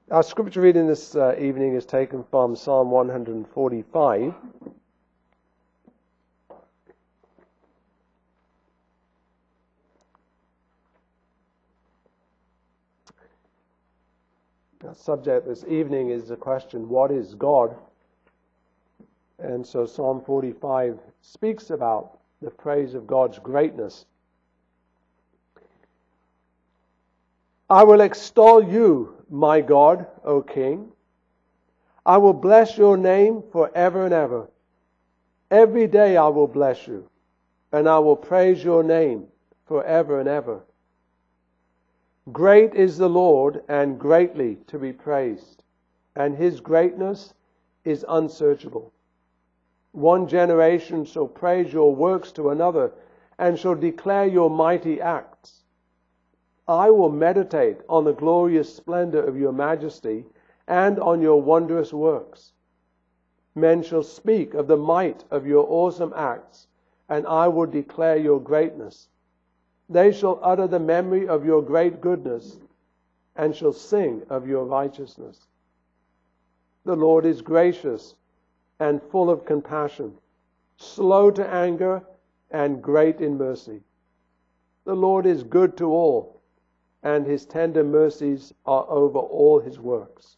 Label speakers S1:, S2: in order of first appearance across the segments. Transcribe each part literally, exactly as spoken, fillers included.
S1: Our scripture reading this uh, evening is taken from Psalm one forty-five. Our subject this evening is the question, what is God? And so Psalm forty-five speaks about the praise of God's greatness. I will extol you, my God, O King. I will bless your name forever and ever. Every day I will bless you, and I will praise your name forever and ever. Great is the Lord, and greatly to be praised, and his greatness is unsearchable. One generation shall praise your works to another, and shall declare your mighty acts. I will meditate on the glorious splendor of your majesty and on your wondrous works. Men shall speak of the might of your awesome acts, and I will declare your greatness. They shall utter the memory of your great goodness, and shall sing of your righteousness. The Lord is gracious and full of compassion, slow to anger and great in mercy. The Lord is good to all, and his tender mercies are over all his works.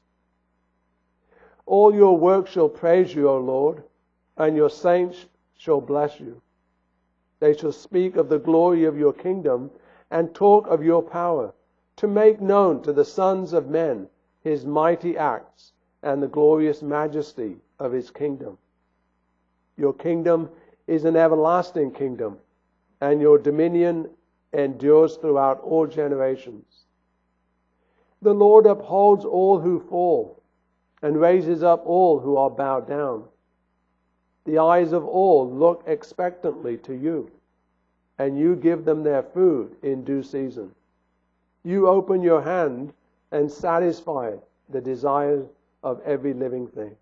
S1: All your works shall praise you, O Lord, and your saints shall bless you. They shall speak of the glory of your kingdom and talk of your power, to make known to the sons of men his mighty acts and the glorious majesty of his kingdom. Your kingdom is an everlasting kingdom, and your dominion endures throughout all generations. The Lord upholds all who fall, and raises up all who are bowed down. The eyes of all look expectantly to you, and you give them their food in due season. You open your hand and satisfy the desires of every living thing.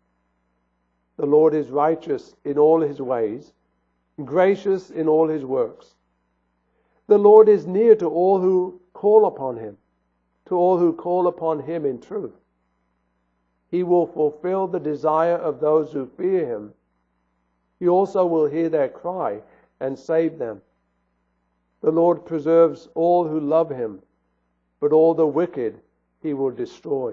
S1: The Lord is righteous in all his ways, gracious in all his works. The Lord is near to all who call upon him, to all who call upon him in truth. He will fulfill the desire of those who fear him. He also will hear their cry and save them. The Lord preserves all who love him, but all the wicked he will destroy.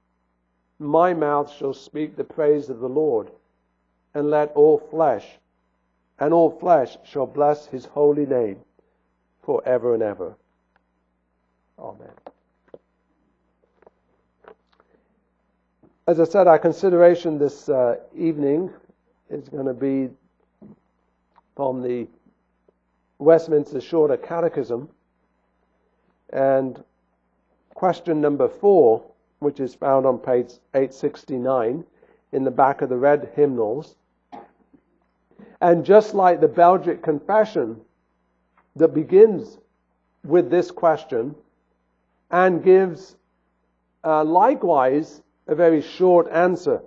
S1: My mouth shall speak the praise of the Lord, and let all flesh, and all flesh shall bless his holy name forever and ever. Amen. As I said, our consideration this uh, evening is going to be from the Westminster Shorter Catechism, and question number four, which is found on page eight sixty-nine in the back of the red hymnals. And just like the Belgic Confession, that begins with this question and gives uh, likewise a very short answer.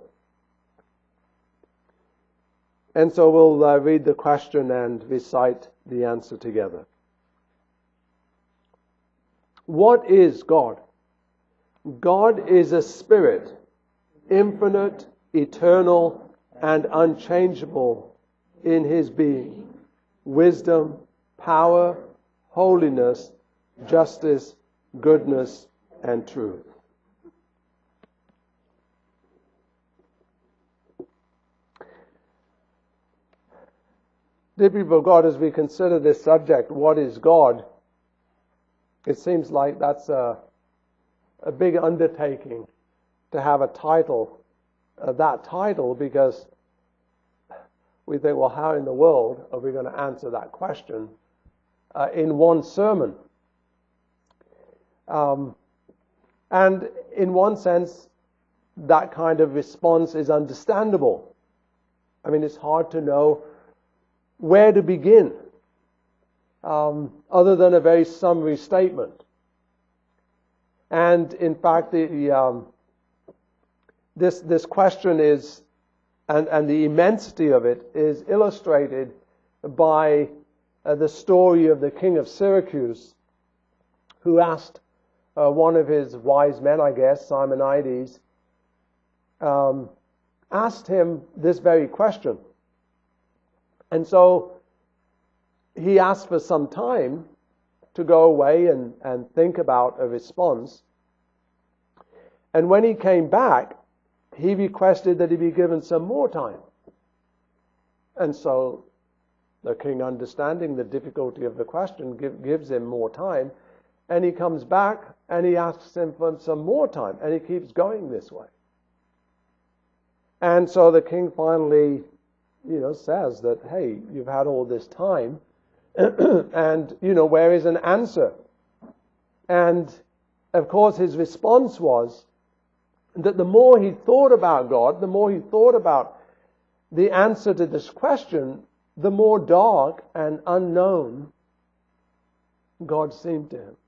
S1: And so we'll uh, read the question and recite the answer together. What is God? God is a spirit, infinite, eternal, and unchangeable in his being, wisdom, power, holiness, justice, goodness, and truth. Dear people of God, as we consider this subject, what is God? It seems like that's a, a big undertaking to have a title, uh, that title, because we think, well, how in the world are we going to answer that question uh, in one sermon? Um, and in one sense, that kind of response is understandable. I mean, it's hard to know where to begin, um, other than a very summary statement. And in fact, the, the, um, this this question is, and, and the immensity of it is illustrated by uh, the story of the king of Syracuse, who asked uh, one of his wise men, I guess, Simonides, um, asked him this very question. And so he asked for some time to go away and, and think about a response. And when he came back, he requested that he be given some more time. And so the king, understanding the difficulty of the question, give, gives him more time. And he comes back and he asks him for some more time. And he keeps going this way. And so the king finally, you know, says that, hey, you've had all this time. And, you know, where is an answer? And, of course, his response was that the more he thought about God, the more he thought about the answer to this question, the more dark and unknown God seemed to him.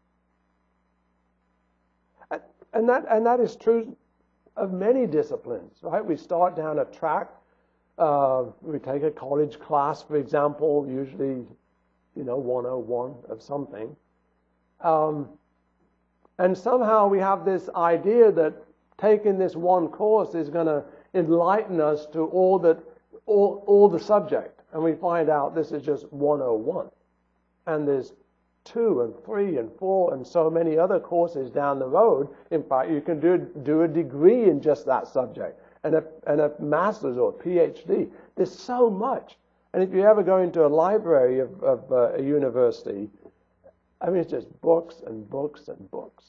S1: And that, and that is true of many disciplines, right? We start down a track. Uh, we take a college class, for example, usually, you know, one oh one of something. Um, and somehow we have this idea that taking this one course is going to enlighten us to all that, all, all the subject. And we find out this is just one oh one. And there's two and three and four and so many other courses down the road. In fact, you can do, do a degree in just that subject and a, and a master's or a PhD. There's so much. And if you ever go into a library of, of uh, a university, I mean, it's just books and books and books.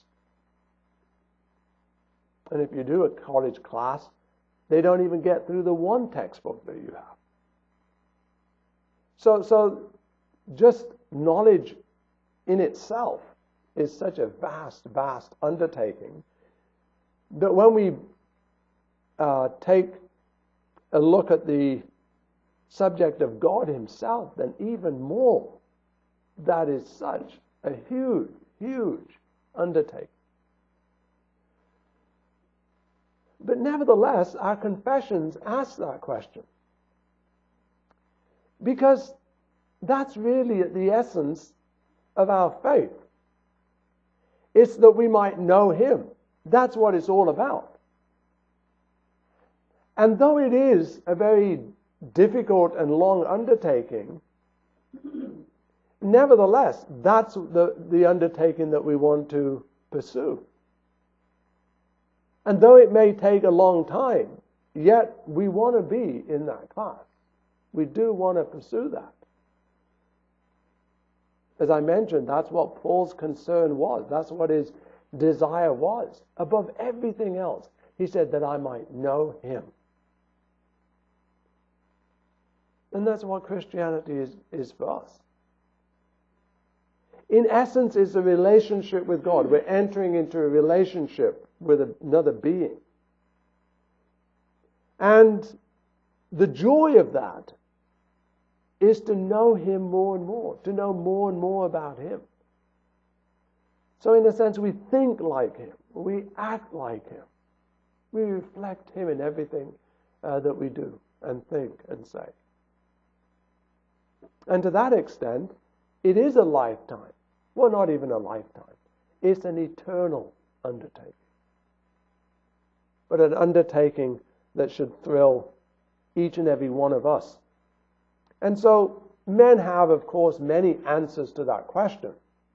S1: And if you do a college class, they don't even get through the one textbook that you have. So, so just knowledge in itself is such a vast, vast undertaking that when we uh, take a look at the subject of God himself, then even more, that is such a huge, huge undertaking. But nevertheless, our confessions ask that question. Because that's really at the essence of our faith. It's that we might know him. That's what it's all about. And though it is a very difficult and long undertaking, nevertheless, that's the, the undertaking that we want to pursue. And though it may take a long time, yet we want to be in that class. We do want to pursue that. As I mentioned, that's what Paul's concern was. That's what his desire was. Above everything else, he said that I might know him. And that's what Christianity is, is for us. In essence, it's a relationship with God. We're entering into a relationship with another being. And the joy of that is to know him more and more, to know more and more about him. So in a sense, we think like him, we act like him, we reflect him in everything uh, that we do and think and say. And to that extent, it is a lifetime. Well, not even a lifetime. It's an eternal undertaking. But an undertaking that should thrill each and every one of us. And so men have, of course, many answers to that question.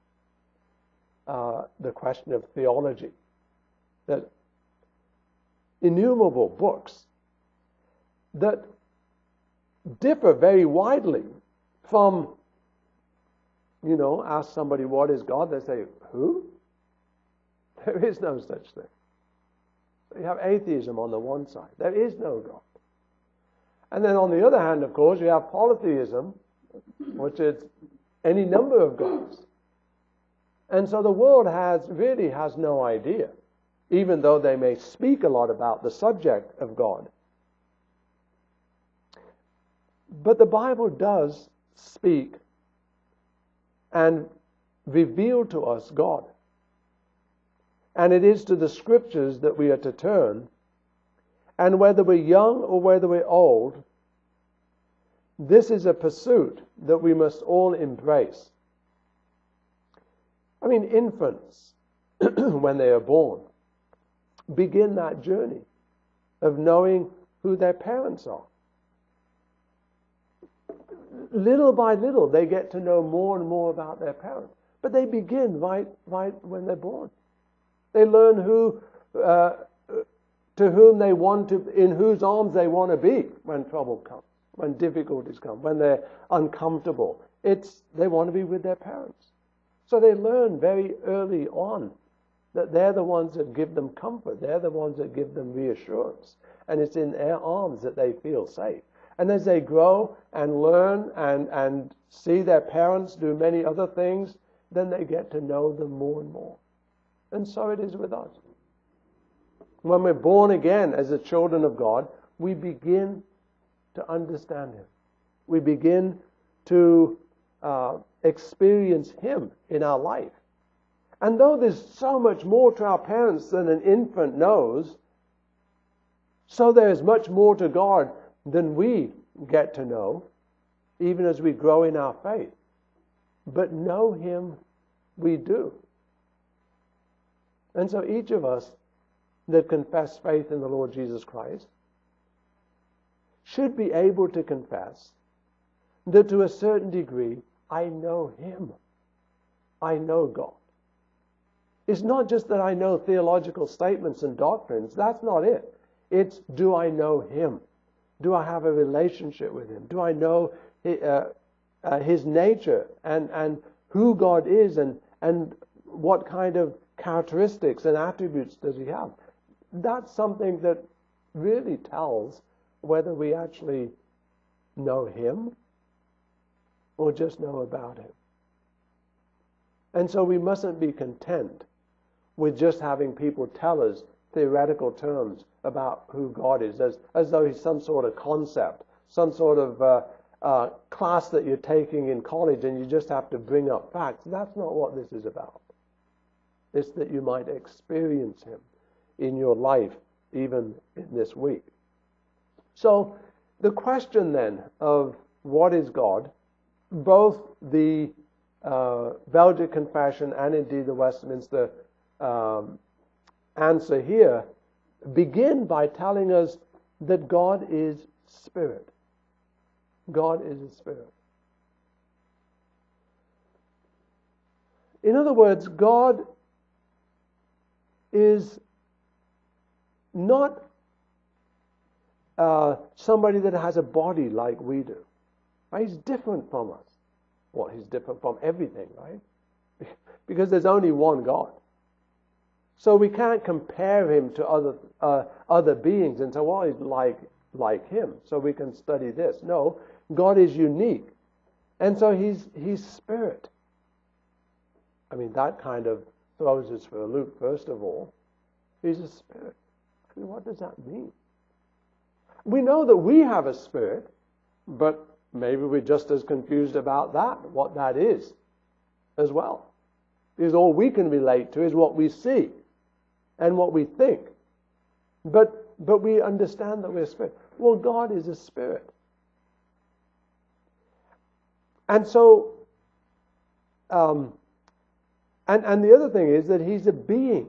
S1: Uh, the question of theology. That innumerable books that differ very widely from, you know, ask somebody what is God, they say, who? There is no such thing. You have atheism on the one side. There is no God. And then on the other hand, of course, you have polytheism, which is any number of gods. And so the world has really has no idea, even though they may speak a lot about the subject of God. But the Bible does speak and reveal to us God. And it is to the Scriptures that we are to turn. And whether we're young or whether we're old, this is a pursuit that we must all embrace. I mean, infants when they are born, begin that journey of knowing who their parents are. Little by little, they get to know more and more about their parents. But they begin right, right when they're born. They learn who, uh, to whom they want to, in whose arms they want to be when trouble comes, when difficulties come, when they're uncomfortable. It's, they want to be with their parents. So they learn very early on that they're the ones that give them comfort. They're the ones that give them reassurance. And it's in their arms that they feel safe. And as they grow and learn and, and see their parents do many other things, then they get to know them more and more. And so it is with us. When we're born again as the children of God, we begin to understand Him. We begin to uh, experience Him in our life. And though there's so much more to our parents than an infant knows, so there is much more to God than we get to know, even as we grow in our faith. But know Him we do. And so each of us that confess faith in the Lord Jesus Christ should be able to confess that to a certain degree, I know Him. I know God. It's not just that I know theological statements and doctrines. That's not it. It's, do I know Him? Do I have a relationship with Him? Do I know uh, uh, His nature and, and who God is and, and what kind of characteristics and attributes does He have? That's something that really tells whether we actually know Him or just know about Him. And so we mustn't be content with just having people tell us theoretical terms about who God is, as, as though He's some sort of concept, some sort of uh, uh, class that you're taking in college and you just have to bring up facts. That's not what this is about. It's that you might experience Him in your life, even in this week. So the question then of what is God, both the uh, Belgic Confession and indeed the Westminster um, answer here begin by telling us that God is Spirit. God is a Spirit. In other words, God is not uh, somebody that has a body like we do. Right? He's different from us. Well, He's different from everything, right? Because there's only one God. So we can't compare Him to other uh, other beings and say, well, He's like, like Him, so we can study this. No, God is unique. And so He's, he's Spirit. I mean, that kind of throws us for a loop, first of all. He's a Spirit. I mean, what does that mean? We know that we have a spirit, but maybe we're just as confused about that, what that is, as well. Because all we can relate to is what we see and what we think. But but we understand that we're spirit. Well, God is a spirit. And so, um, and, and the other thing is that He's a being.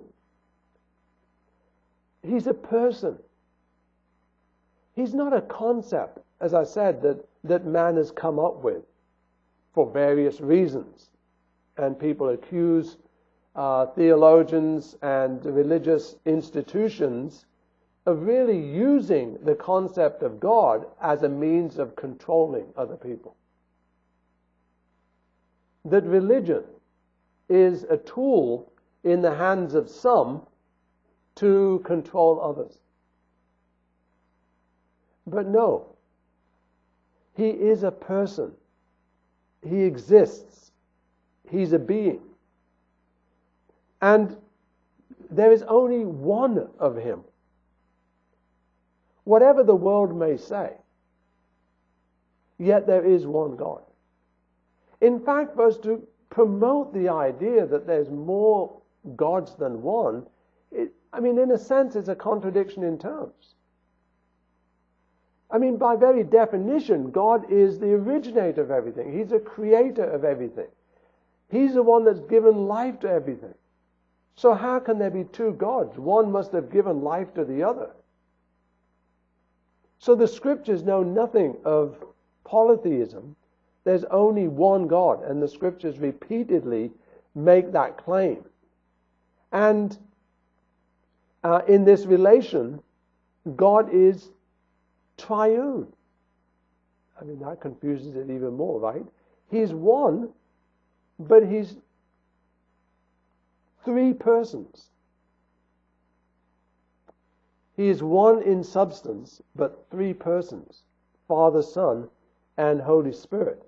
S1: He's a person. He's not a concept, as I said, that, that man has come up with for various reasons. And people accuse uh, theologians and religious institutions of really using the concept of God as a means of controlling other people. That religion is a tool in the hands of some to control others. But no, He is a person. He exists. He's a being. And there is only one of Him. Whatever the world may say, yet there is one God. In fact, for us to promote the idea that there's more gods than one, it, I mean, in a sense, it's a contradiction in terms. I mean, by very definition, God is the originator of everything. He's the creator of everything. He's the one that's given life to everything. So how can there be two gods? One must have given life to the other. So the Scriptures know nothing of polytheism. There's only one God, and the Scriptures repeatedly make that claim. And uh, in this relation, God is triune. I mean, that confuses it even more, right? He's one, but he's three persons. He is one in substance, but three persons: Father, Son, and Holy Spirit.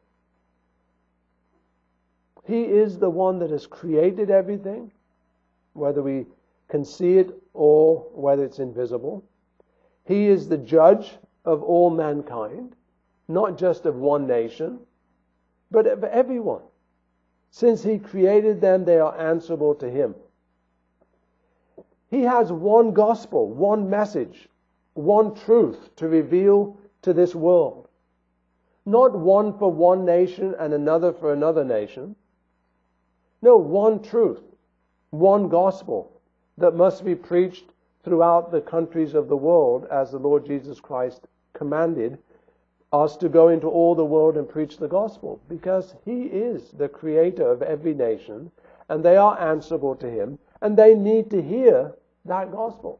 S1: He is the one that has created everything, whether we can see it or whether it's invisible. He is the judge of all mankind, not just of one nation, but of everyone. Since He created them, they are answerable to Him. He has one gospel, one message, one truth to reveal to this world. Not one for one nation and another for another nation. No, one truth, one gospel that must be preached throughout the countries of the world, as the Lord Jesus Christ commanded us to go into all the world and preach the gospel, because He is the creator of every nation, and they are answerable to Him, and they need to hear that gospel.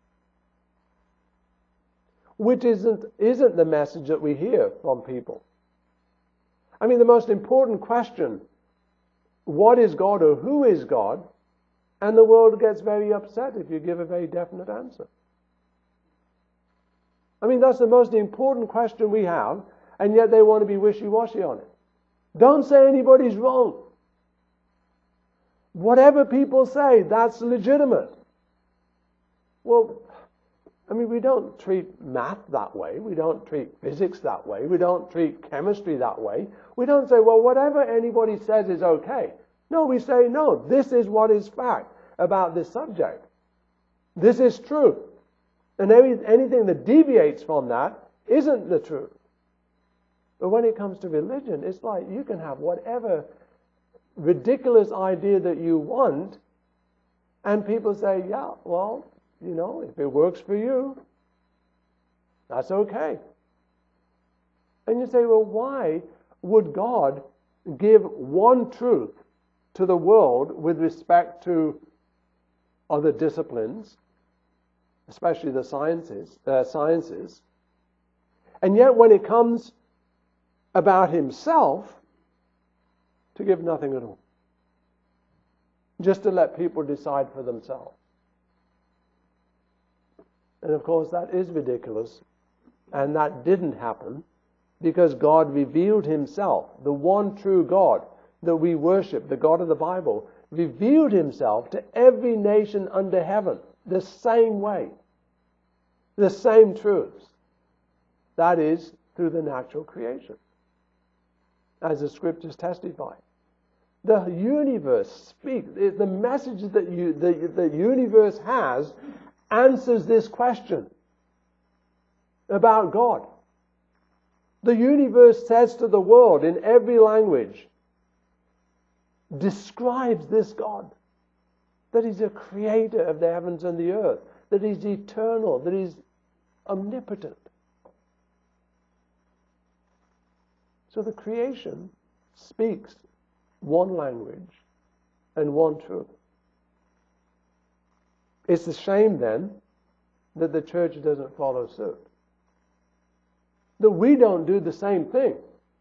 S1: Which isn't, isn't the message that we hear from people. I mean, the most important question, what is God or who is God? And the world gets very upset if you give a very definite answer. I mean, that's the most important question we have, and yet they want to be wishy-washy on it. Don't say anybody's wrong. Whatever people say, that's legitimate. Well, I mean, we don't treat math that way. We don't treat physics that way. We don't treat chemistry that way. We don't say, well, whatever anybody says is okay. No, we say, no, this is what is fact about this subject. This is truth. And any, anything that deviates from that isn't the truth. But when it comes to religion, it's like you can have whatever ridiculous idea that you want, and people say, yeah, well, you know, if it works for you, that's okay. And you say, well, why would God give one truth to the world with respect to other disciplines, especially the sciences, uh, sciences, and yet when it comes about Himself, to give nothing at all, just to let people decide for themselves? And of course that is ridiculous, and that didn't happen because God revealed Himself, the one true God that we worship, the God of the Bible, revealed Himself to every nation under heaven the same way, the same truths. That is through the natural creation, as the Scriptures testify. The universe speaks. The message that you, the, the universe has answers this question about God. The universe says to the world in every language, describes this God, that He's a creator of the heavens and the earth, that He's eternal, that He's omnipotent. So the creation speaks one language and one truth. It's a shame then that the church doesn't follow suit, that we don't do the same thing.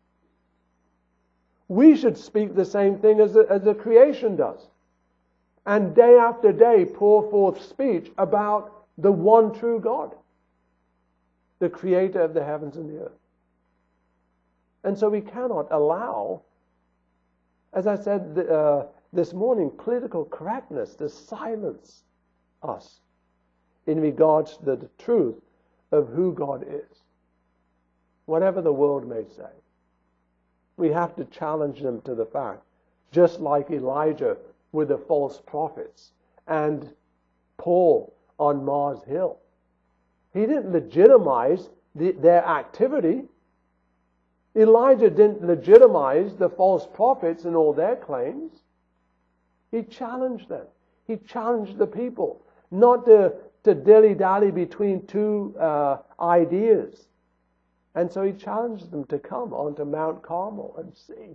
S1: We should speak the same thing as the, as the creation does, and day after day pour forth speech about the one true God, the creator of the heavens and the earth. And so we cannot allow, as I said uh, this morning, political correctness to silence us in regards to the truth of who God is, whatever the world may say. We have to challenge them to the fact, just like Elijah with the false prophets and Paul on Mars Hill. He didn't legitimize the, their activity. Elijah didn't legitimize the false prophets and all their claims. He challenged them. He challenged the people not to, to dilly-dally between two uh, ideas. And so he challenged them to come onto Mount Carmel and see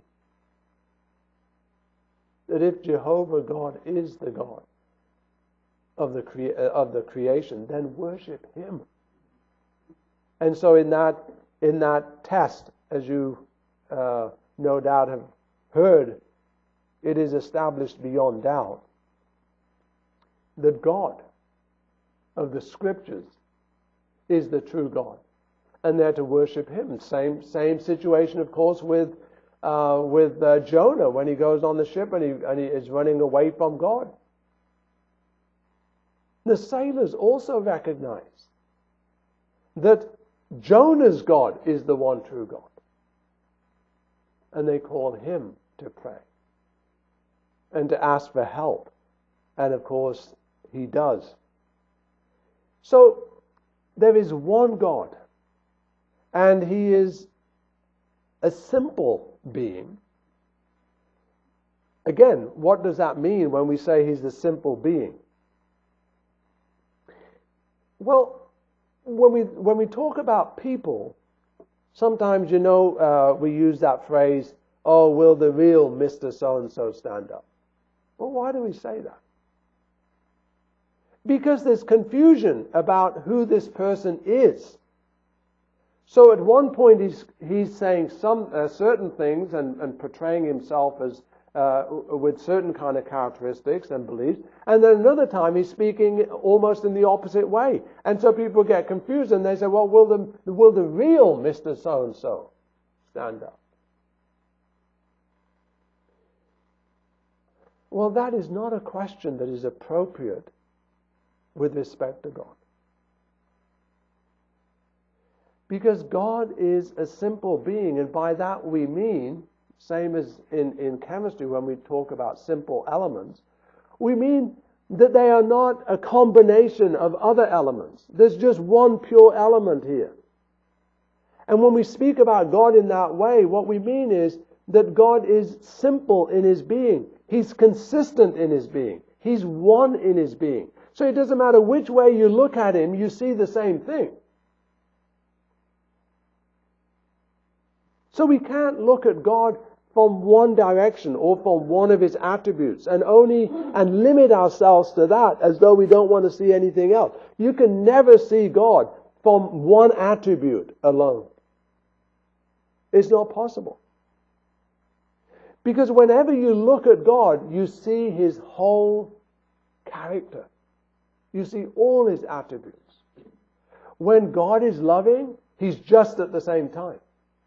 S1: that if Jehovah God is the God of the crea- of the creation, then worship him. And so in that in that test, as you uh, no doubt have heard, it is established beyond doubt that God of the Scriptures is the true God, and they're to worship him. Same same situation, of course, with uh, with uh, Jonah when he goes on the ship and he and he is running away from God. The sailors also recognize that Jonah's God is the one true God, and they call him to pray and to ask for help, and of course he does. So there is one God, and he is a simple being. Again, what does that mean when we say he's a simple being? Well, when we when we talk about people, sometimes, you know, uh, we use that phrase, oh, will the real Mister So-and-so stand up? Well, why do we say that? Because there's confusion about who this person is. So at one point he's he's saying some uh, certain things and, and portraying himself as uh, with certain kind of characteristics and beliefs, and then another time he's speaking almost in the opposite way, and so people get confused and they say, well, will the will the real Mister So-and-so stand up? Well, that is not a question that is appropriate with respect to God. Because God is a simple being, and by that we mean, same as in, in chemistry when we talk about simple elements, we mean that they are not a combination of other elements. There's just one pure element here. And when we speak about God in that way, what we mean is that God is simple in his being. He's consistent in his being. He's one in his being. So it doesn't matter which way you look at him, you see the same thing. So we can't look at God from one direction or from one of his attributes and only and limit ourselves to that as though we don't want to see anything else. You can never see God from one attribute alone. It's not possible. Because whenever you look at God, you see his whole character. You see all his attributes. When God is loving, he's just at the same time.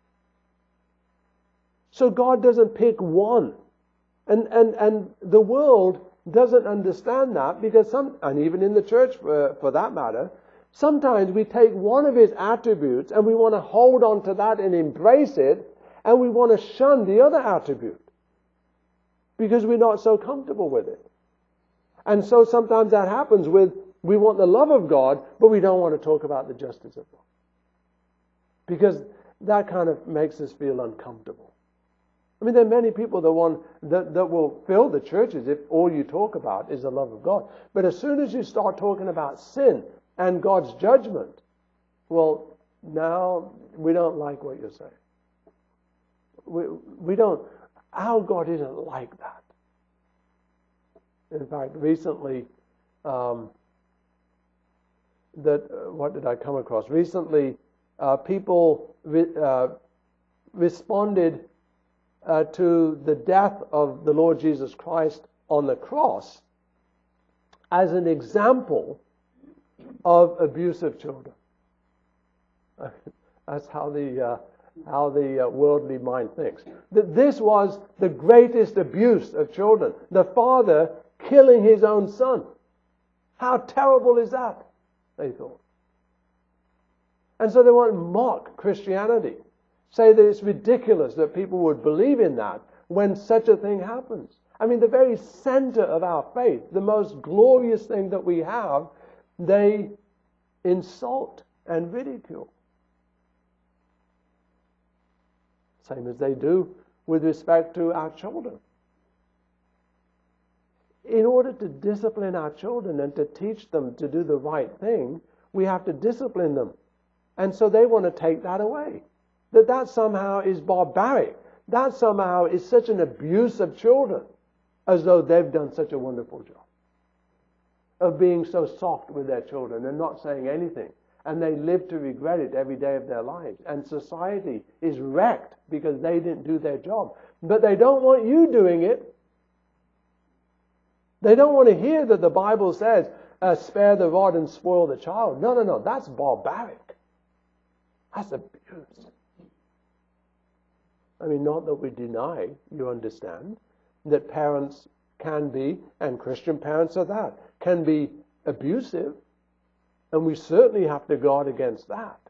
S1: So God doesn't pick one. And, and, and the world doesn't understand that, because some, and even in the church for, for that matter, sometimes we take one of his attributes and we want to hold on to that and embrace it, and we want to shun the other attribute because we're not so comfortable with it. And so sometimes that happens with, we want the love of God, but we don't want to talk about the justice of God, because that kind of makes us feel uncomfortable. I mean, there are many people that want that, that will fill the churches if all you talk about is the love of God. But as soon as you start talking about sin and God's judgment, well, now we don't like what you're saying. We, we don't, our God isn't like that. In fact, recently, um, that uh, what did I come across? Recently, uh, people re, uh, responded Uh, to the death of the Lord Jesus Christ on the cross as an example of abuse of children. That's how the uh, how the uh, worldly mind thinks. That this was the greatest abuse of children. The father killing his own son. How terrible is that? They thought. And so they want to mock Christianity. Say that it's ridiculous that people would believe in that when such a thing happens. I mean, the very center of our faith, the most glorious thing that we have, they insult and ridicule. Same as they do with respect to our children. in order to discipline our children and to teach them to do the right thing, we have to discipline them. And so they want to take that away. That that somehow is barbaric. That somehow is such an abuse of children, as though they've done such a wonderful job of being so soft with their children and not saying anything. And they live to regret it every day of their lives. And society is wrecked because they didn't do their job. But they don't want you doing it. They don't want to hear that the Bible says, uh, spare the rod and spoil the child. No, no, no. That's barbaric. That's abuse. I mean, not that we deny, you understand, that parents can be, and Christian parents are that, can be abusive. And we certainly have to guard against that.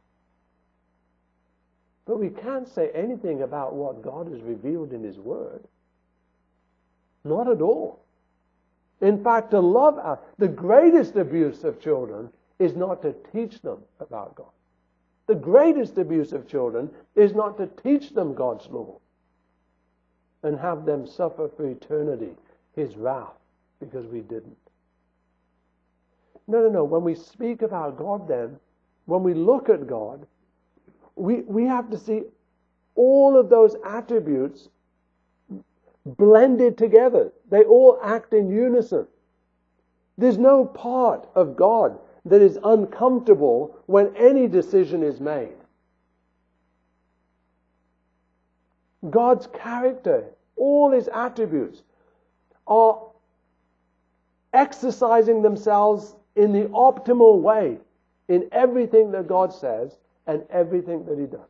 S1: But we can't say anything about what God has revealed in His Word. Not at all. In fact, to love our, the greatest abuse of children is not to teach them about God. The greatest abuse of children is not to teach them God's law and have them suffer for eternity His wrath because we didn't. No, no, no. When we speak about God then, when we look at God, we, we have to see all of those attributes blended together. They all act in unison. There's no part of God that is uncomfortable when any decision is made. God's character, all His attributes, are exercising themselves in the optimal way in everything that God says and everything that He does.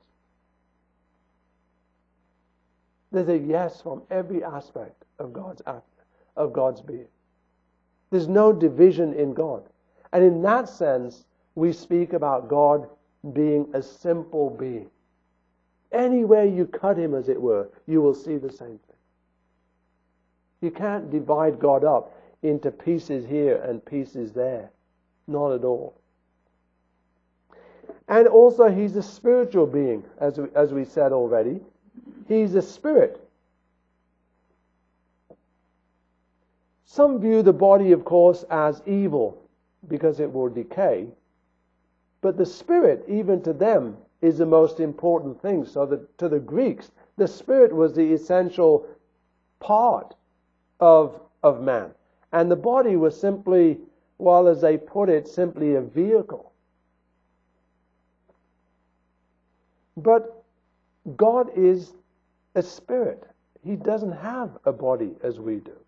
S1: There's a yes from every aspect of God's act, of God's being. There's no division in God. And in that sense, we speak about God being a simple being. Anywhere you cut Him, as it were, you will see the same thing. You can't divide God up into pieces here and pieces there. Not at all. And also, He's a spiritual being, as we, as we said already. He's a spirit. Some view the body, of course, as evil because it will decay. But the spirit, even to them, is the most important thing. So that to the Greeks, the spirit was the essential part of, of man. And the body was simply, well, as they put it, simply a vehicle. But God is a spirit. He doesn't have a body as we do.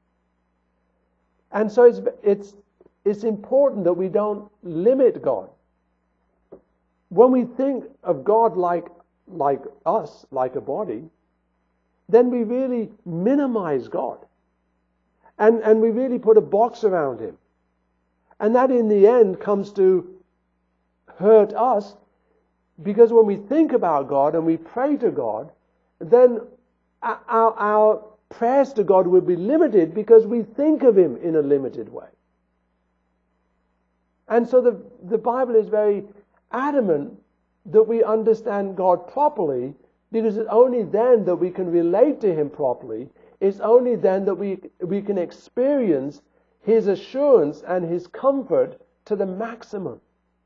S1: And so it's, it's, it's important that we don't limit God. When we think of God like, like us, like a body, then we really minimize God. And, and we really put a box around Him. And that in the end comes to hurt us, because when we think about God and we pray to God, then our, our prayers to God will be limited because we think of Him in a limited way. And so the, the Bible is very adamant that we understand God properly, because it's only then that we can relate to Him properly. It's only then that we, we can experience His assurance and His comfort to the maximum.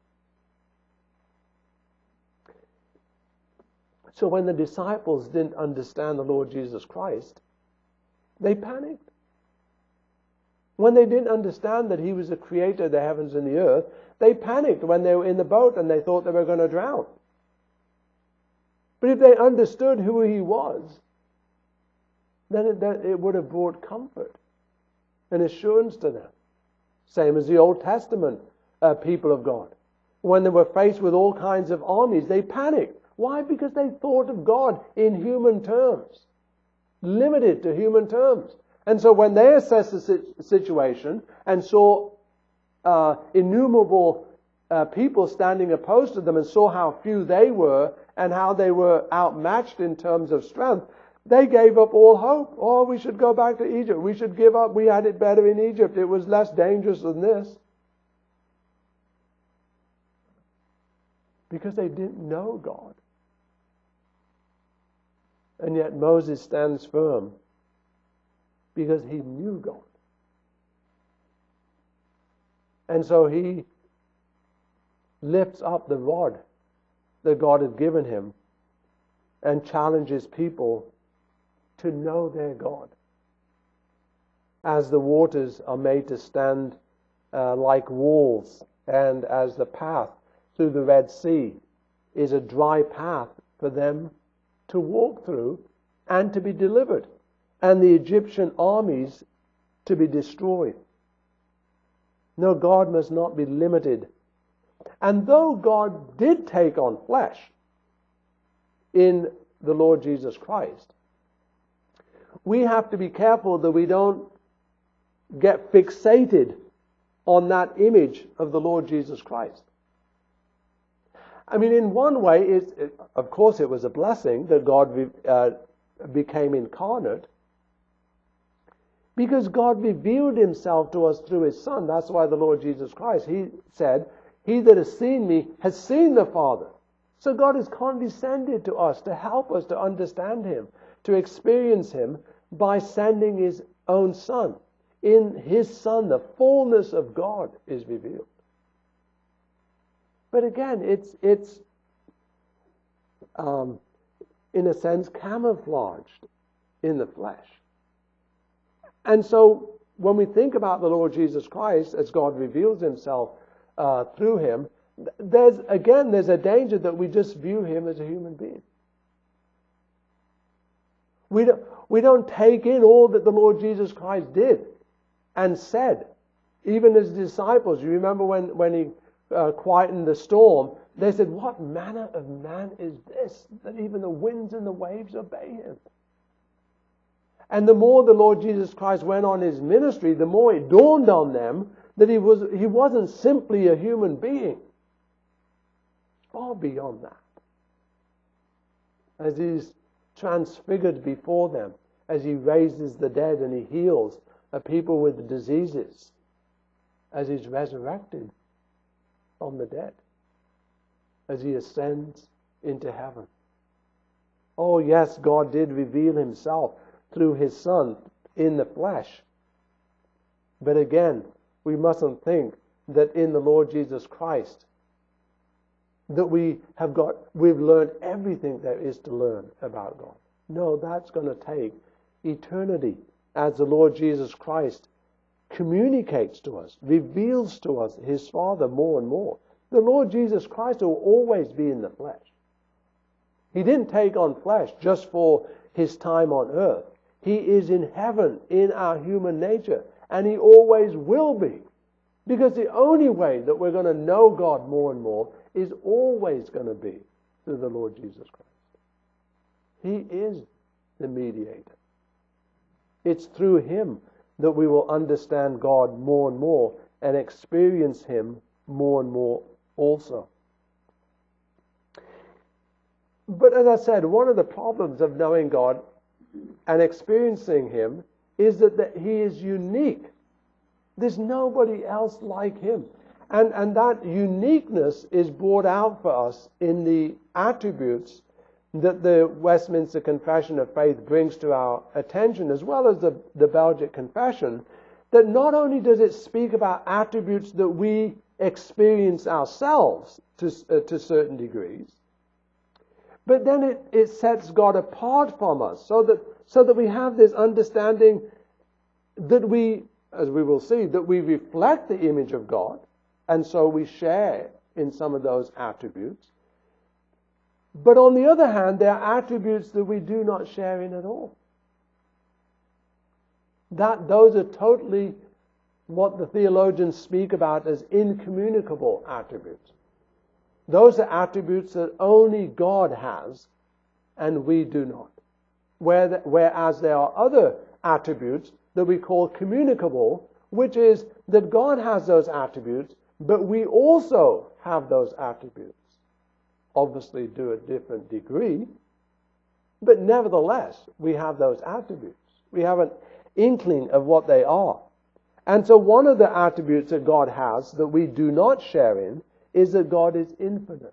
S1: So when the disciples didn't understand the Lord Jesus Christ, they panicked. When they didn't understand that He was the creator of the heavens and the earth, they panicked when they were in the boat and they thought they were going to drown. But if they understood who He was, then it, then it would have brought comfort and assurance to them. Same as the Old Testament uh, people of God. When they were faced with all kinds of armies, they panicked. Why? Because they thought of God in human terms, limited to human terms. And so when they assessed the situation and saw uh, innumerable uh, people standing opposed to them and saw how few they were and how they were outmatched in terms of strength, they gave up all hope. Oh, we should go back to Egypt. We should give up. We had it better in Egypt. It was less dangerous than this. Because they didn't know God. And yet Moses stands firm because he knew God. And so he lifts up the rod that God had given him and challenges people to know their God. As the waters are made to stand uh, like walls, and as the path through the Red Sea is a dry path for them to walk through and to be delivered, and the Egyptian armies to be destroyed. No, God must not be limited. And though God did take on flesh in the Lord Jesus Christ, we have to be careful that we don't get fixated on that image of the Lord Jesus Christ. I mean, in one way, it's, it, of course it was a blessing that God uh, became incarnate, because God revealed himself to us through his Son. That's why the Lord Jesus Christ, he said, "He that has seen me has seen the Father." So God has condescended to us to help us to understand him, to experience him by sending his own Son. In his Son, the fullness of God is revealed. But again, it's, it's um, in a sense, camouflaged in the flesh. And so when we think about the Lord Jesus Christ as God reveals himself uh, through him, there's, again, there's a danger that we just view him as a human being. We don't, we don't take in all that the Lord Jesus Christ did and said. Even his disciples, you remember when, when he uh, quietened the storm, they said, "What manner of man is this, that even the winds and the waves obey him?" And the more the Lord Jesus Christ went on his ministry, the more it dawned on them that he, was, he wasn't simply a human being. Far beyond that. As he's transfigured before them, as he raises the dead and he heals a people with diseases, as he's resurrected from the dead, as he ascends into heaven. Oh yes, God did reveal himself through his Son in the flesh. But again, we mustn't think that in the Lord Jesus Christ that we have got, we've learned everything there is to learn about God. No, that's going to take eternity as the Lord Jesus Christ communicates to us, reveals to us his Father more and more. The Lord Jesus Christ will always be in the flesh. He didn't take on flesh just for his time on earth. He is in heaven in our human nature, and he always will be. Because the only way that we're going to know God more and more is always going to be through the Lord Jesus Christ. He is the mediator. It's through him that we will understand God more and more and experience him more and more also. But as I said, one of the problems of knowing God and experiencing him is that, that he is unique. There's nobody else like him. And, and that uniqueness is brought out for us in the attributes that the Westminster Confession of Faith brings to our attention, as well as the, the Belgic Confession, that not only does it speak about attributes that we experience ourselves to, uh, to certain degrees, but then it, it sets God apart from us, so that, so that we have this understanding that we, as we will see, that we reflect the image of God, and so we share in some of those attributes. But on the other hand, there are attributes that we do not share in at all. That those are totally what the theologians speak about as incommunicable attributes. Those are attributes that only God has and we do not. Whereas there are other attributes that we call communicable, which is that God has those attributes, but we also have those attributes. Obviously to a different degree, but nevertheless, we have those attributes. We have an inkling of what they are. And so one of the attributes that God has that we do not share in is that God is infinite.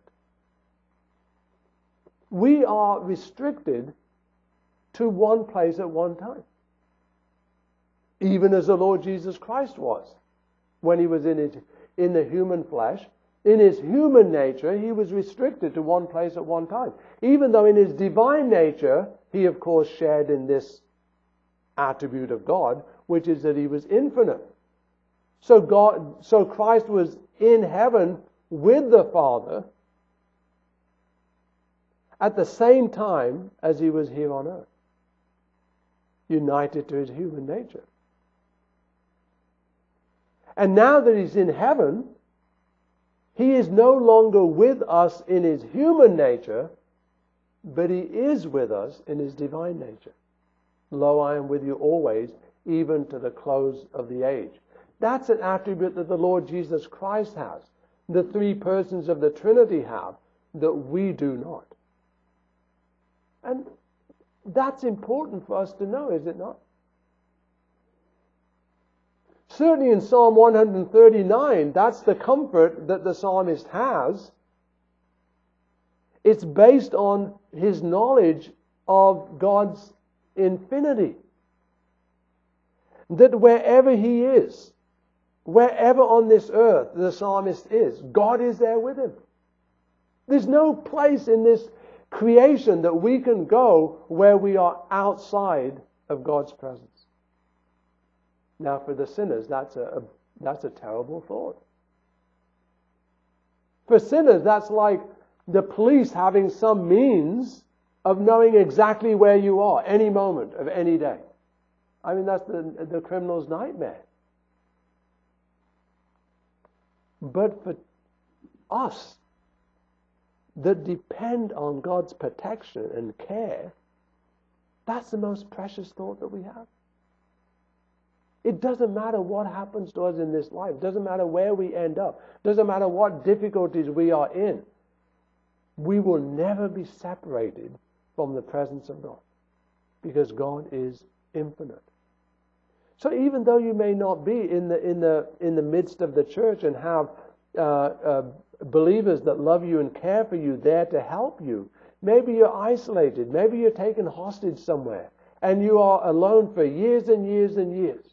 S1: We are restricted to one place at one time. Even as the Lord Jesus Christ was when he was in in the human flesh, in his human nature, he was restricted to one place at one time. Even though in his divine nature, he of course shared in this attribute of God, which is that he was infinite. So God, so Christ was in heaven with the Father at the same time as he was here on earth, united to his human nature. And now that he's in heaven, he is no longer with us in his human nature, but he is with us in his divine nature. Lo, I am with you always, even to the close of the age. That's an attribute that the Lord Jesus Christ has, the three persons of the Trinity have, that we do not. And that's important for us to know, is it not? Certainly in Psalm one thirty-nine, that's the comfort that the psalmist has. It's based on his knowledge of God's infinity. That wherever he is, wherever on this earth the psalmist is, God is there with him. There's no place in this creation that we can go where we are outside of God's presence. Now for the sinners, that's a, a that's a terrible thought. For sinners, that's like the police having some means of knowing exactly where you are any moment of any day. I mean, that's the, the criminal's nightmare. But for us that depend on God's protection and care, that's the most precious thought that we have. It doesn't matter what happens to us in this life. It doesn't matter where we end up. It doesn't matter what difficulties we are in. We will never be separated from the presence of God, because God is infinite. So even though you may not be in the in the in the midst of the church and have uh, uh, believers that love you and care for you there to help you, maybe you're isolated, maybe you're taken hostage somewhere, and you are alone for years and years and years,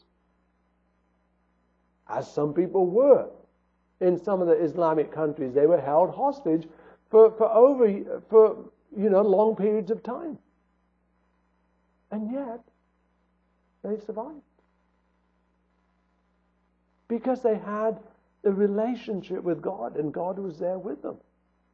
S1: as some people were in some of the Islamic countries. They were held hostage for for over for you know long periods of time, and yet they survived. Because they had a relationship with God, and God was there with them.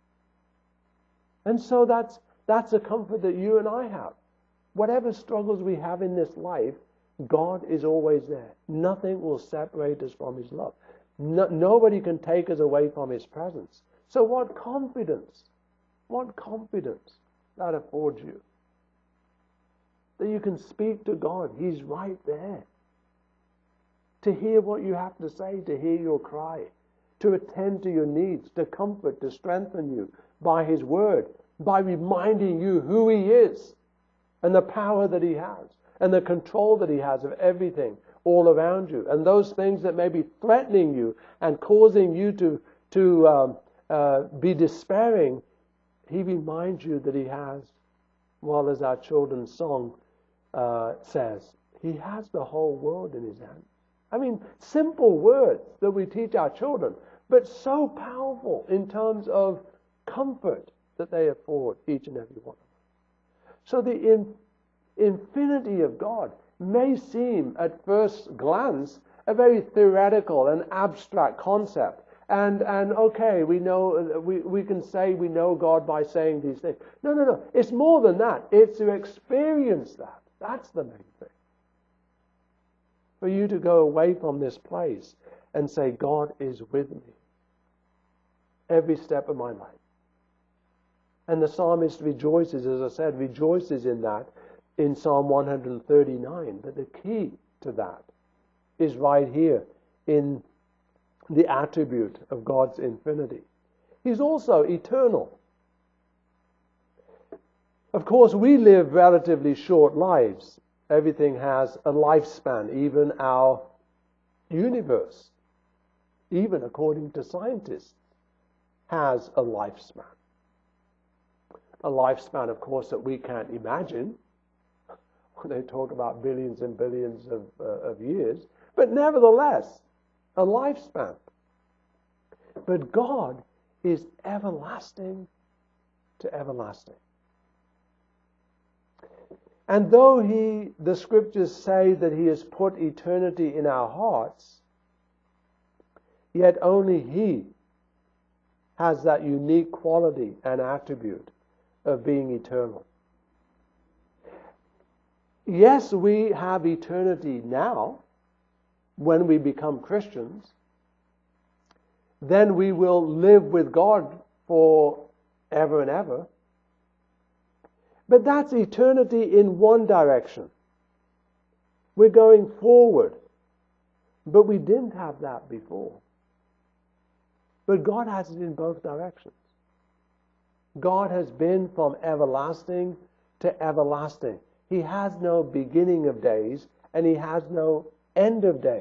S1: And so that's that's a comfort that you and I have. Whatever struggles we have in this life, God is always there. Nothing will separate us from His love. No, nobody can take us away from His presence. So what confidence, what confidence that affords you. That you can speak to God. He's right there. To hear what you have to say, to hear your cry, to attend to your needs, to comfort, to strengthen you by His word, by reminding you who He is and the power that He has and the control that He has of everything all around you. And those things that may be threatening you and causing you to, to um, uh, be despairing, He reminds you that He has, well, as our children's song uh, says, He has the whole world in His hand. I mean, simple words that we teach our children, but so powerful in terms of comfort that they afford each and every one of us. So the in, infinity of God may seem at first glance a very theoretical and abstract concept. And, and okay, we know, we, we can say we know God by saying these things. No, no, no. It's more than that. It's to experience that. That's the main thing. For you to go away from this place and say, God is with me every step of my life. And the psalmist rejoices, as I said, rejoices in that in Psalm one thirty-nine. But the key to that is right here in the attribute of God's infinity. He's also eternal. Of course, we live relatively short lives. Everything has a lifespan, even our universe, even according to scientists, has a lifespan. A lifespan, of course, that we can't imagine when they talk about billions and billions of, uh, of years, but nevertheless, a lifespan. But God is everlasting to everlasting. And though he, the scriptures say that he has put eternity in our hearts, yet only he has that unique quality and attribute of being eternal. Yes, we have eternity now when we become Christians. Then we will live with God for ever and ever. But that's eternity in one direction. We're going forward. But we didn't have that before. But God has it in both directions. God has been from everlasting to everlasting. He has no beginning of days, and he has no end of days.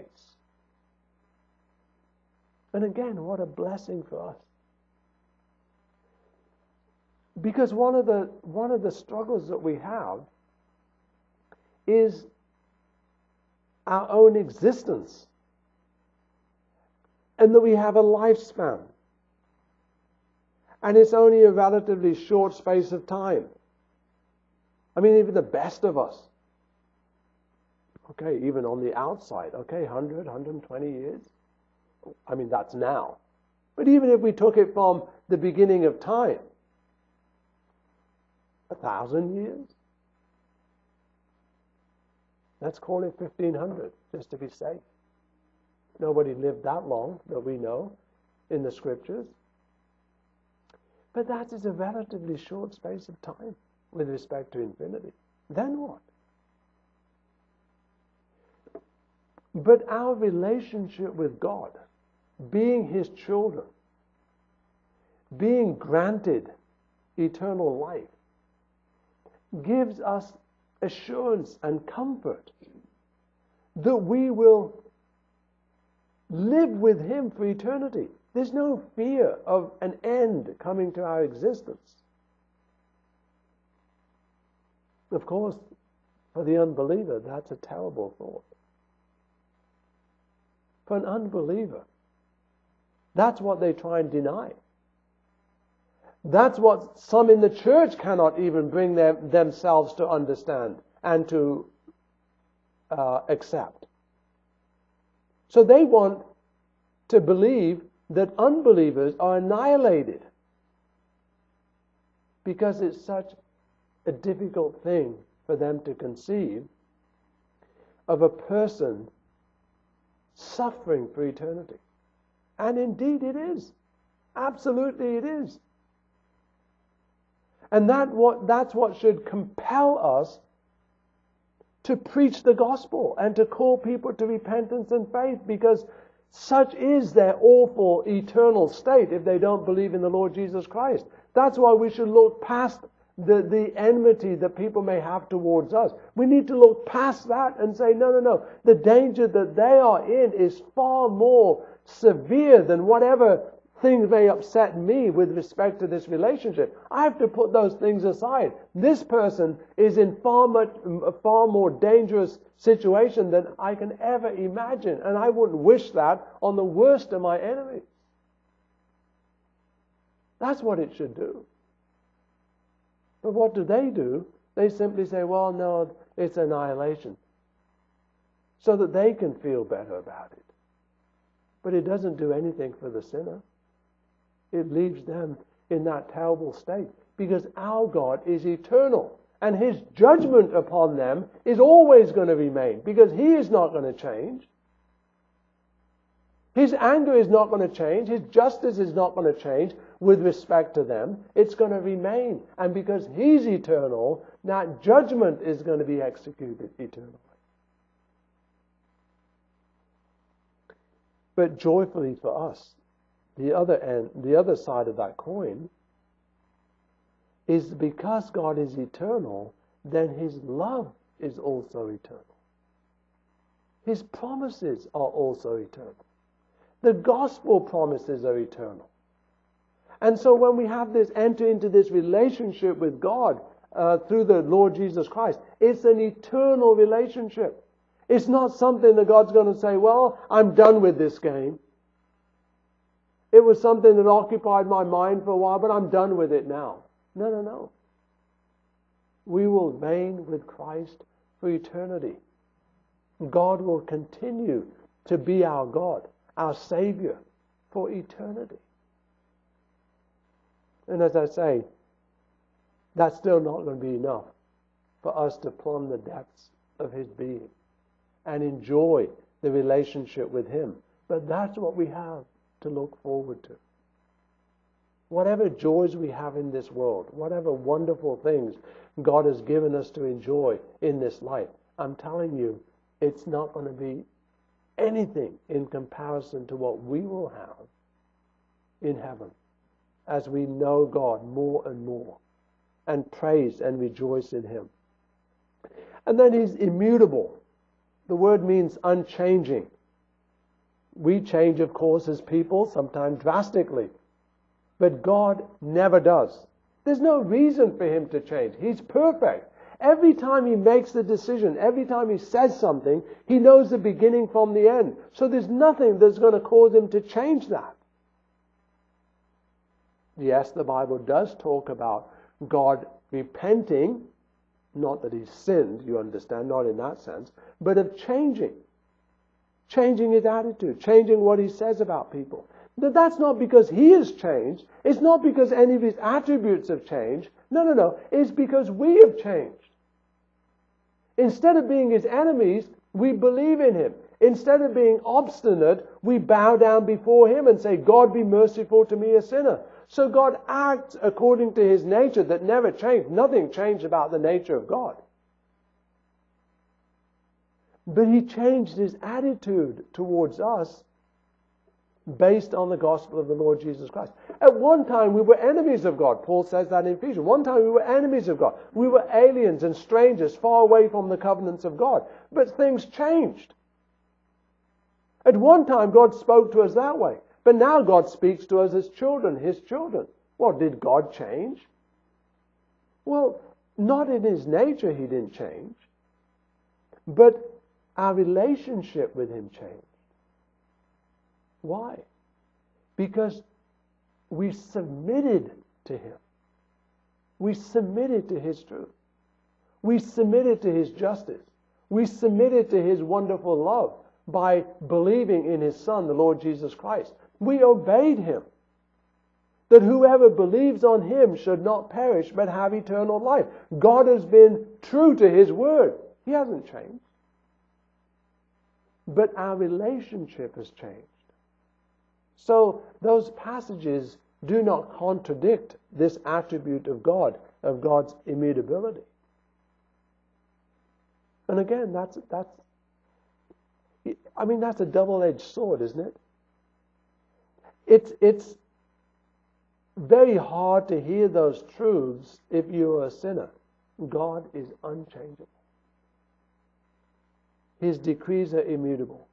S1: And again, what a blessing for us. Because one of the one of the struggles that we have is our own existence. And that we have a lifespan. And it's only a relatively short space of time. I mean, even the best of us. Okay, even on the outside. Okay, one hundred, one hundred twenty years. I mean, that's now. But even if we took it from the beginning of time, a thousand years? Let's call it fifteen hundred, just to be safe. Nobody lived that long that we know in the scriptures. But that is a relatively short space of time with respect to infinity. Then what? But our relationship with God, being his children, being granted eternal life, gives us assurance and comfort that we will live with him for eternity. There's no fear of an end coming to our existence. Of course, for the unbeliever, that's a terrible thought. For an unbeliever, that's what they try and deny. That's what some in the church cannot even bring them, themselves to understand and to uh, accept. So they want to believe that unbelievers are annihilated because it's such a difficult thing for them to conceive of a person suffering for eternity. And indeed it is. Absolutely it is. And that what that's what should compel us to preach the gospel and to call people to repentance and faith, because such is their awful eternal state if they don't believe in the Lord Jesus Christ. That's why we should look past the, the enmity that people may have towards us. We need to look past that and say, no, no, no. The danger that they are in is far more severe than whatever things may upset me with respect to this relationship. I have to put those things aside. This person is in far much, a far more dangerous situation than I can ever imagine. And I wouldn't wish that on the worst of my enemies. That's what it should do. But what do they do? They simply say, well, no, it's annihilation. So that they can feel better about it. But it doesn't do anything for the sinner. It leaves them in that terrible state. Because our God is eternal. And his judgment upon them is always going to remain. Because he is not going to change. His anger is not going to change. His justice is not going to change with respect to them. It's going to remain. And because he's eternal, that judgment is going to be executed eternally. But joyfully for us, the other end, the other side of that coin is because God is eternal, then his love is also eternal. His promises are also eternal. The gospel promises are eternal. And so when we have this, enter into this relationship with God uh, through the Lord Jesus Christ, it's an eternal relationship. It's not something that God's going to say, well, I'm done with this game. It was something that occupied my mind for a while, but I'm done with it now. No, no, no. We will reign with Christ for eternity. God will continue to be our God, our Savior for eternity. And as I say, that's still not going to be enough for us to plumb the depths of His being and enjoy the relationship with Him. But that's what we have to look forward to. Whatever joys we have in this world, whatever wonderful things God has given us to enjoy in this life, I'm telling you, it's not going to be anything in comparison to what we will have in heaven as we know God more and more and praise and rejoice in Him. And then He's immutable. The word means unchanging. We change, of course, as people, sometimes drastically. But God never does. There's no reason for Him to change. He's perfect. Every time He makes the decision, every time He says something, He knows the beginning from the end. So there's nothing that's going to cause Him to change that. Yes, the Bible does talk about God repenting, not that He's sinned, you understand, not in that sense, but of changing. Changing His attitude, changing what He says about people. That's not because He has changed. It's not because any of His attributes have changed. No, no, no. It's because we have changed. Instead of being His enemies, we believe in Him. Instead of being obstinate, we bow down before Him and say, God, be merciful to me, a sinner. So God acts according to His nature that never changed. Nothing changed about the nature of God. But He changed His attitude towards us based on the gospel of the Lord Jesus Christ. At one time we were enemies of God. Paul says that in Ephesians. One time we were enemies of God. We were aliens and strangers far away from the covenants of God. But things changed. At one time God spoke to us that way. But now God speaks to us as children, His children. Well, did God change? Well, not in His nature He didn't change. But our relationship with Him changed. Why? Because we submitted to Him. We submitted to His truth. We submitted to His justice. We submitted to His wonderful love by believing in His Son, the Lord Jesus Christ. We obeyed Him. That whoever believes on Him should not perish but have eternal life. God has been true to His word. He hasn't changed. But our relationship has changed. So those passages do not contradict this attribute of God, of God's immutability. And again, that's that's I mean that's a double-edged sword, isn't it? It's it's very hard to hear those truths if you're a sinner. God is unchangeable. His decrees are immutable.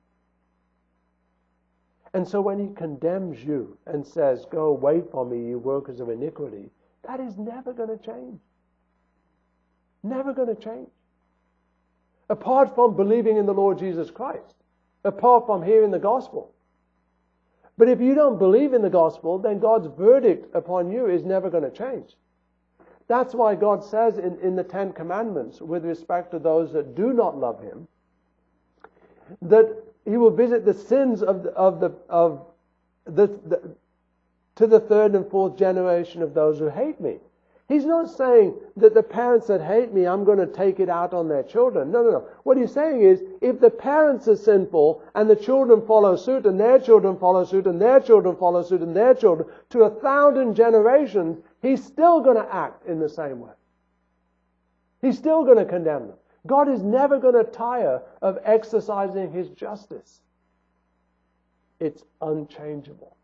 S1: And so when He condemns you and says, go away from me, you workers of iniquity, that is never going to change. Never going to change. Apart from believing in the Lord Jesus Christ. Apart from hearing the gospel. But if you don't believe in the gospel, then God's verdict upon you is never going to change. That's why God says in, in the Ten Commandments, with respect to those that do not love Him, that He will visit the sins of the, of the of the, the to the third and fourth generation of those who hate me. He's not saying that the parents that hate me, I'm going to take it out on their children. No, no, no. What He's saying is, if the parents are sinful and the children follow suit and their children follow suit and their children follow suit and their children, to a thousand generations, He's still going to act in the same way. He's still going to condemn them. God is never going to tire of exercising His justice. It's unchangeable.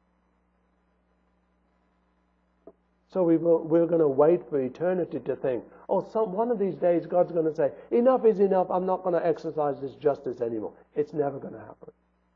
S1: So we will, we're going to wait for eternity to think, oh, some, one of these days God's going to say, enough is enough, I'm not going to exercise this justice anymore. It's never going to happen.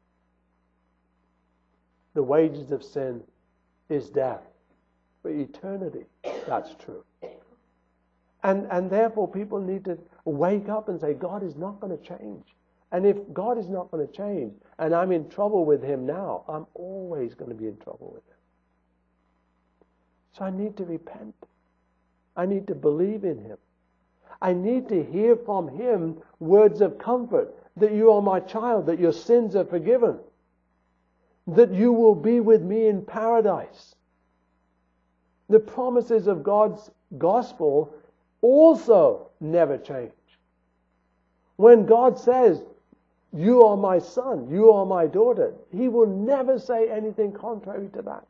S1: The wages of sin is death. For eternity, that's true. And, and therefore people need to wake up and say, God is not going to change. And if God is not going to change, and I'm in trouble with him now, I'm always going to be in trouble with him. So I need to repent. I need to believe in him. I need to hear from him words of comfort, that you are my child, that your sins are forgiven, that you will be with me in paradise. The promises of God's gospel also never change. When God says, you are my son, you are my daughter, he will never say anything contrary to that.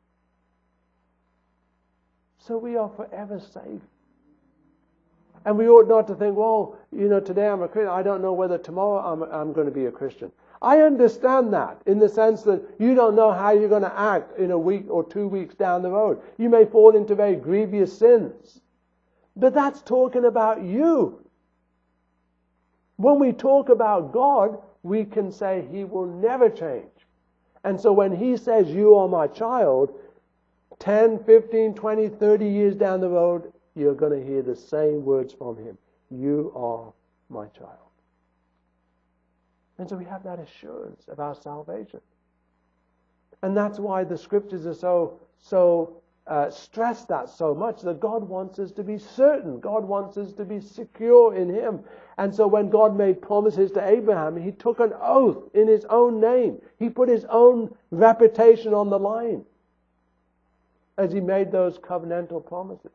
S1: So we are forever safe. And we ought not to think, well, you know, today I'm a Christian, I don't know whether tomorrow I'm, I'm going to be a Christian. I understand that, in the sense that you don't know how you're going to act in a week or two weeks down the road. You may fall into very grievous sins. But that's talking about you. When we talk about God, we can say he will never change. And so when he says, you are my child, ten, fifteen, twenty, thirty years down the road, you're going to hear the same words from him. You are my child. And so we have that assurance of our salvation. And that's why the scriptures are so, so uh, stress that so much, that God wants us to be certain. God wants us to be secure in him. And so when God made promises to Abraham, he took an oath in his own name. He put his own reputation on the line as he made those covenantal promises.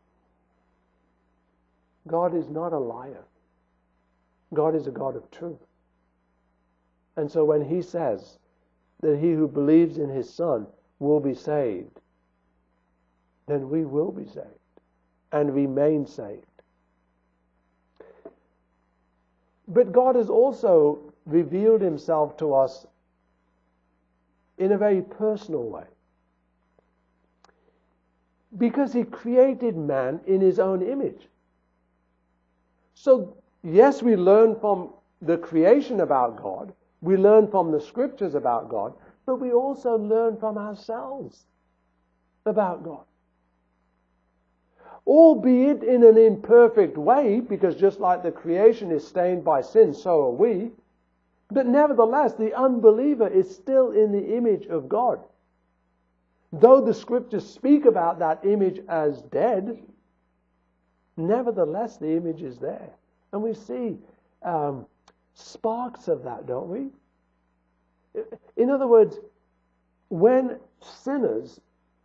S1: God is not a liar. God is a God of truth. And so when he says that he who believes in his Son will be saved, then we will be saved and remain saved. But God has also revealed himself to us in a very personal way. Because he created man in his own image. So, yes, we learn from the creation about God. We learn from the scriptures about God. But we also learn from ourselves about God. Albeit in an imperfect way, because just like the creation is stained by sin, so are we. But nevertheless, the unbeliever is still in the image of God. Though the scriptures speak about that image as dead, nevertheless the image is there. And we see um, sparks of that, don't we? In other words, when sinners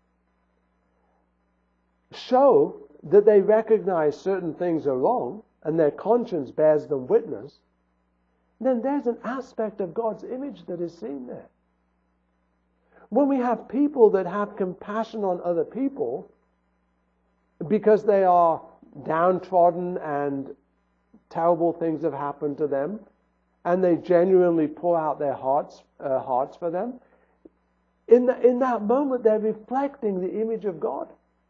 S1: show that they recognize certain things are wrong and their conscience bears them witness, then there's an aspect of God's image that is seen there. When we have people that have compassion on other people because they are downtrodden and terrible things have happened to them, and they genuinely pour out their hearts uh, hearts for them, in, the, in that moment they're reflecting the image of God.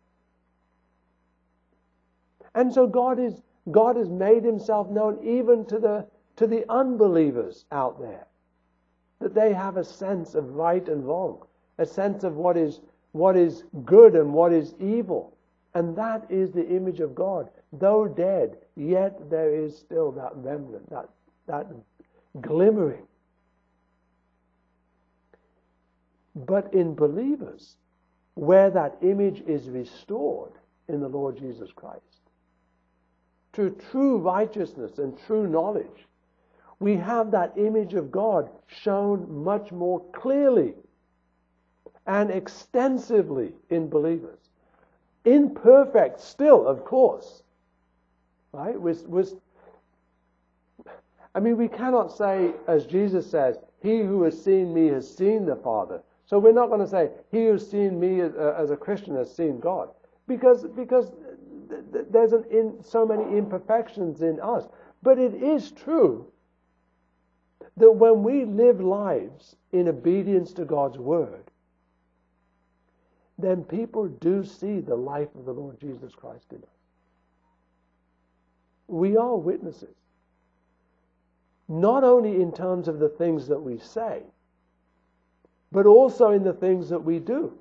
S1: And so God is God has made himself known even to the to the unbelievers out there, that they have a sense of right and wrong, a sense of what is what is good and what is evil. And that is the image of God. Though dead, yet there is still that remnant, that, that glimmering. But in believers, where that image is restored in the Lord Jesus Christ, to true righteousness and true knowledge, we have that image of God shown much more clearly and extensively in believers. Imperfect still, of course. Right? We're, we're, I mean, we cannot say, as Jesus says, he who has seen me has seen the Father. So we're not going to say, he who has seen me as, uh, as a Christian has seen God. Because, because th- th- there's an in, so many imperfections in us. But it is true that when we live lives in obedience to God's word, then people do see the life of the Lord Jesus Christ in us. We are witnesses. Not only in terms of the things that we say, but also in the things that we do.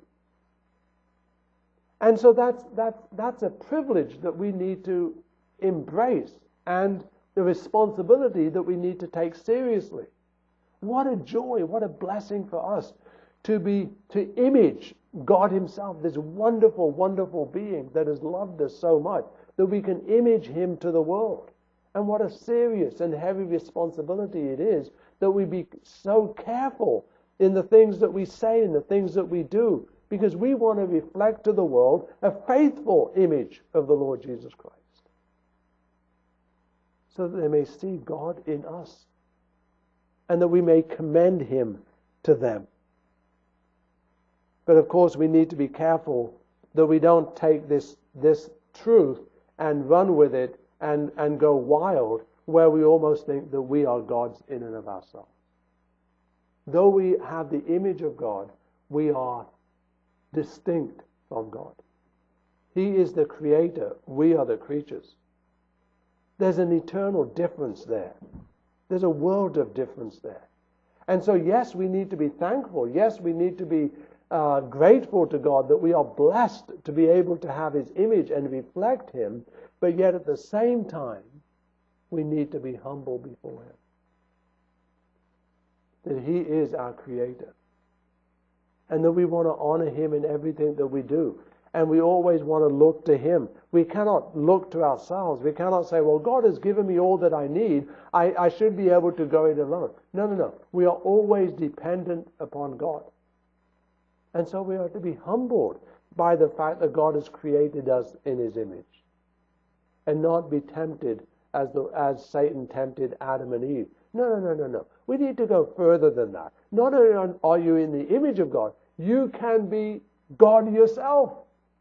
S1: And so that's, that's, that's a privilege that we need to embrace and a responsibility that we need to take seriously. What a joy, what a blessing for us to be, to image God himself, this wonderful, wonderful being that has loved us so much, that we can image him to the world. And what a serious and heavy responsibility it is that we be so careful in the things that we say and the things that we do, because we want to reflect to the world a faithful image of the Lord Jesus Christ, so that they may see God in us and that we may commend him to them. But of course we need to be careful that we don't take this, this truth and run with it and, and go wild, where we almost think that we are gods in and of ourselves. Though we have the image of God, we are distinct from God. He is the creator, we are the creatures. There's an eternal difference there. There's a world of difference there. And so yes, we need to be thankful. Yes, we need to be uh, grateful to God that we are blessed to be able to have his image and reflect him. But yet at the same time, we need to be humble before him. That he is our creator. And that we want to honor him in everything that we do. And we always want to look to him. We cannot look to ourselves. We cannot say, well, God has given me all that I need. I, I should be able to go it alone. No, no, no. We are always dependent upon God. And so we are to be humbled by the fact that God has created us in his image. And not be tempted as, the, as Satan tempted Adam and Eve. No, no, no, no, no. We need to go further than that. Not only are you in the image of God, you can be God yourself.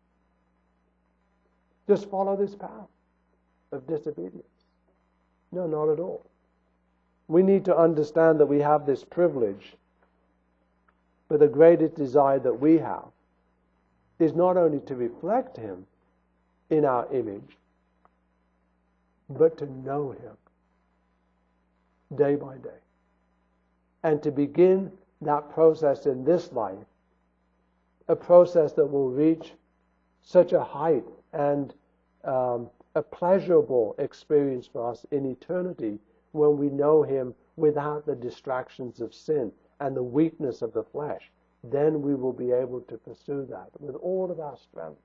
S1: Just follow this path of disobedience. No, not at all. We need to understand that we have this privilege, but the greatest desire that we have is not only to reflect him in our image, but to know him day by day. And to begin that process in this life, a process that will reach such a height and um, a pleasurable experience for us in eternity when we know him without the distractions of sin and the weakness of the flesh. Then we will be able to pursue that with all of our strength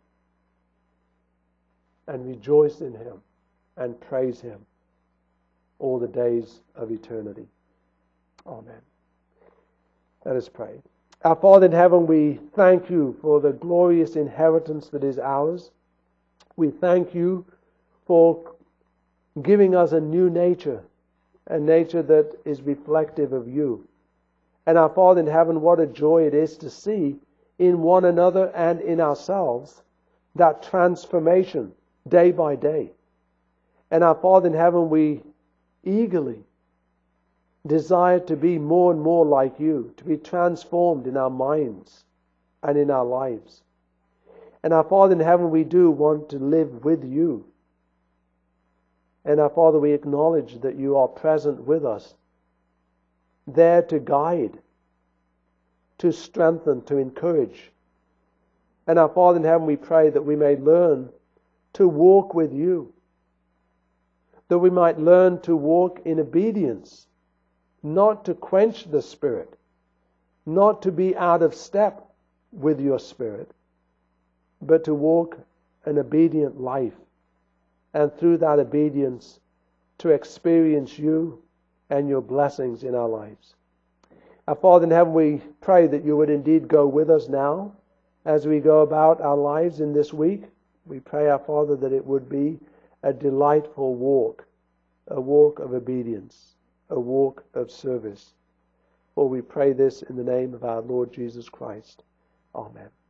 S1: and rejoice in him and praise him all the days of eternity. Amen. Let us pray. Our Father in heaven, we thank you for the glorious inheritance that is ours. We thank you for giving us a new nature, a nature that is reflective of you. And our Father in heaven, what a joy it is to see in one another and in ourselves that transformation day by day. And our Father in heaven, we eagerly desire to be more and more like you, to be transformed in our minds and in our lives. And our Father in heaven, we do want to live with you. And our Father, we acknowledge that you are present with us, there to guide, to strengthen, to encourage. And our Father in heaven, we pray that we may learn to walk with you, that we might learn to walk in obedience, not to quench the Spirit, not to be out of step with your Spirit, but to walk an obedient life, and through that obedience to experience you and your blessings in our lives. Our Father in heaven, we pray that you would indeed go with us now as we go about our lives in this week. We pray, our Father, that it would be a delightful walk, a walk of obedience, a walk of service. For we pray this in the name of our Lord Jesus Christ. Amen.